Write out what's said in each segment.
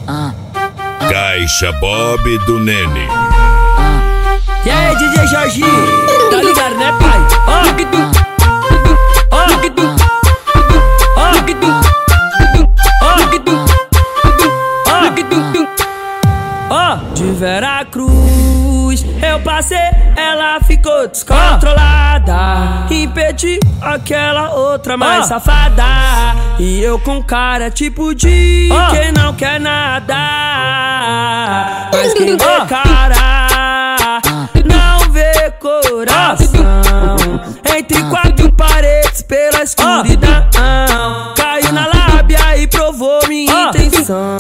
Caixa Bob do Nene. E aí, DJ Jorginho, tá ligado, né, pai? De Veracruz eu passei, ela ficou descontrolada. Impedi aquela outra mais safada. E eu com cara tipo de quem não quer nada. Mas quem vê cara não vê coração. Entre quatro paredes pela escuridão, caiu na lábia e provou minha intenção.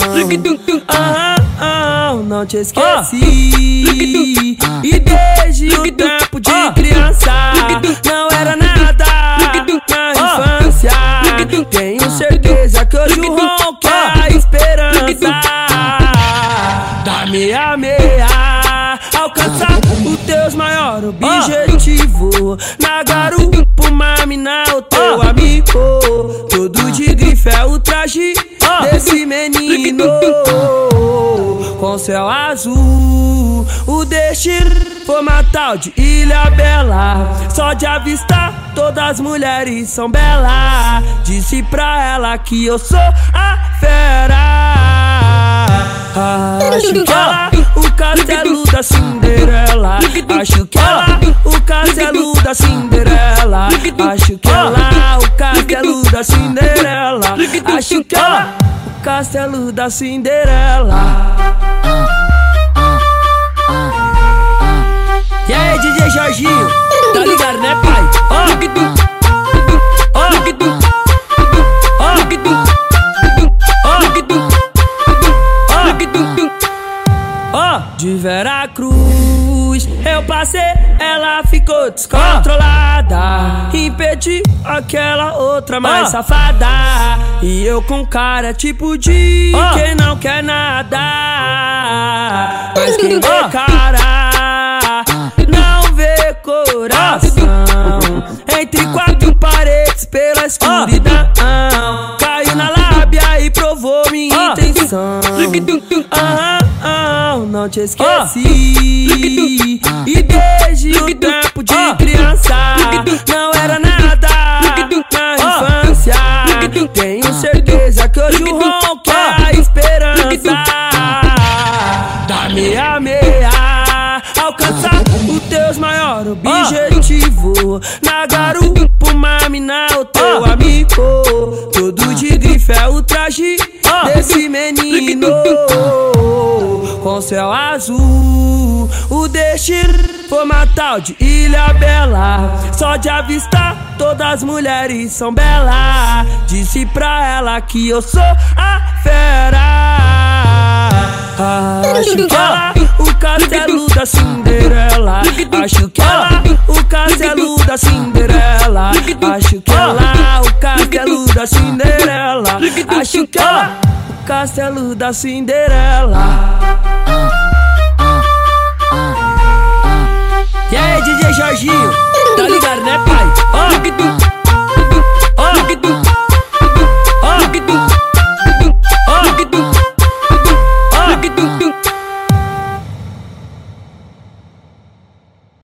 Não te esqueci. E desde o tempo de criança não era nada na infância. Tenho certeza que hoje o ronco é a esperança da meia-meia. Alcançar os teus maiores objetivos. Na garupa, uma mina, o teu amigo. Todo de grife é o traje desse menino. Com céu azul, o destino foi uma tal de Ilha Bela. Só de avistar, todas as mulheres são belas. Disse pra ela que eu sou a fera. Acho que ela, o castelo da Cinderela. Acho que ela, o castelo da Cinderela. Acho que ela, o castelo da Cinderela. Acho que ela, o castelo da Cinderela. E aí, DJ Jorginho, tá ligado, né, pai? De Veracruz eu passei, ela ficou descontrolada. Impedi aquela outra mais safada. E eu com cara tipo de quem não quer nada. Mas quem vê cara não vê coração. Entre quatro paredes pela escuridão, caiu na lábia e provou minha intenção. Não te esqueci. E desde o tempo de criança não era nada na infância. Tenho certeza que hoje o ronco é a esperança da meia-meia. Alcançar os teus maiores objetivos. Na garupa, uma mina, o teu amigo. Todo de grife é o traje desse menino. Com céu azul, o destino foi uma tal de Ilha Bela. Só de avistar, todas as mulheres são belas. Disse pra ela que eu sou a fera. Acho que ela, o castelo da Cinderela. Acho que ela, o castelo da Cinderela. Acho que ela, o castelo da Cinderela. Acho que ela, o castelo da Cinderela. E aí, DJ Jorginho, tá ligado, né, pai?